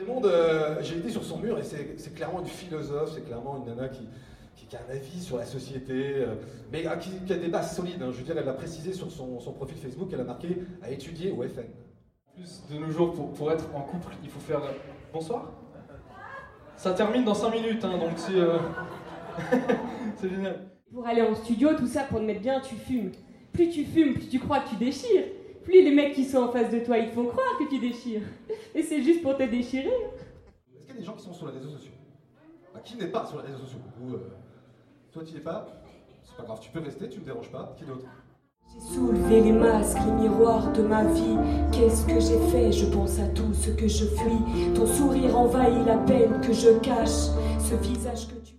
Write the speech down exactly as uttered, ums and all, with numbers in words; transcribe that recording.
Les mondes, euh, j'ai été sur son mur et c'est clairement une philosophe, c'est clairement une nana qui, qui, qui a un avis sur la société, euh, mais euh, qui, qui a des bases solides. Hein. Je veux dire, elle a précisé sur son, son profil Facebook, elle a marqué à étudier au F N. En plus, de nos jours, pour, pour être en couple, il faut faire bonsoir. Ça termine dans cinq minutes, hein, donc c'est euh... c'est génial. Pour aller en studio, tout ça, pour te mettre bien, tu fumes. Plus tu fumes, plus tu crois que tu déchires. Plus les mecs qui sont en face de toi, ils te font croire que tu déchires. Et c'est juste pour te déchirer. Est-ce qu'il y a des gens qui sont sur les réseaux sociaux? Bah, qui n'est pas sur les réseaux sociaux? Ou, euh, toi, tu n'y es pas? C'est pas grave, tu peux rester, tu me déranges pas. Qui d'autre? J'ai soulevé les masques, les miroirs de ma vie. Qu'est-ce que j'ai fait? Je pense à tout ce que je fuis. Ton sourire envahit la peine que je cache. Ce visage que tu...